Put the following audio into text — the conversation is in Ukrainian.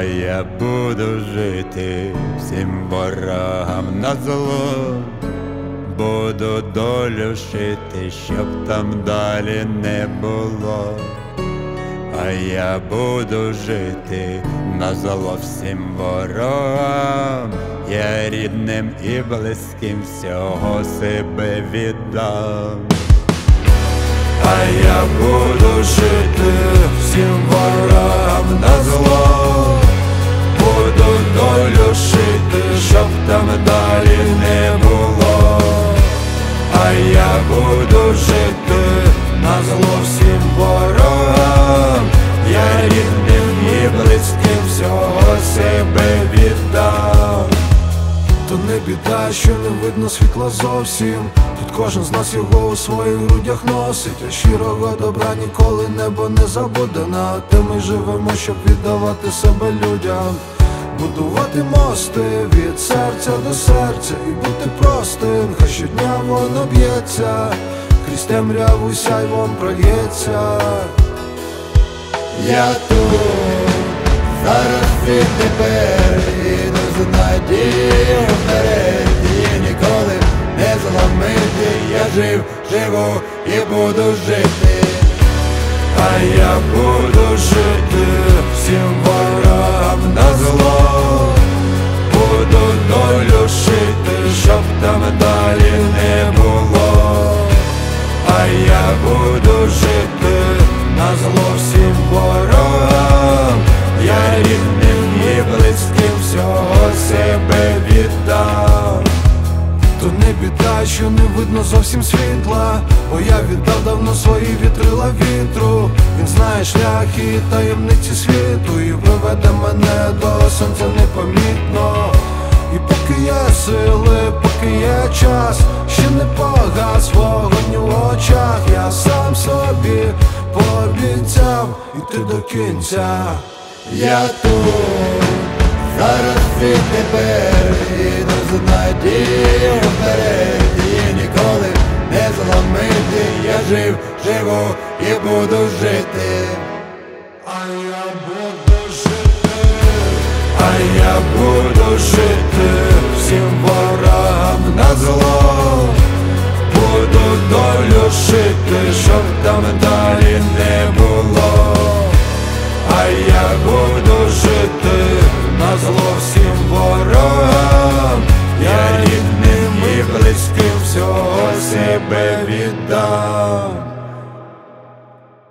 я буду жити всім ворогам назло, буду долю шити, щоб там далі не було. А я буду жити назло всім ворогам, я рідним і близьким всього себе віддам. А я буду жити всім ворогам назло, буду долю шити, щоб там далі не було. А я буду жити назло всім ворогам, я рідним і близьким всього себе віддам. То не біда, що не видно світла зовсім, тут кожен з нас його у своїх грудях носить, а щирого добра ніколи небо не забуде. На те ми живемо, щоб віддавати себе людям, будувати мости від серця до серця і бути простим, хай щодня воно б'ється, крізь темряву сяйвом прольється. Я тут, зараз і тепер, іду з надією вперед, і ніколи не зламити. Я жив, живу і буду жити. А я буду жити всім ворогам назло, буду долю шити, щоб там далі не було. А я буду жити назло всім ворогам, я рідним і близьким всього себе віддам. То не біда, що не видно зовсім світла, бо я віддав давно свої вітрила вітру. Він знає шляхи і таємниці світу, і приведе мене до сонця непомітно. І поки є сили, поки є час, ще не погас вогонь у очах, я сам собі пообіцяв іти до кінця. Я тут, зараз і тепер, іду з надією вперед, і ніколи не зламити. Я жив, живу і буду жити. А я буду жити, а я буду жити всім ворогам назло, буду долю шити, щоб там далі не було. А я буду жити назло всім ворогам, я рідним і близьким всього себе віддам.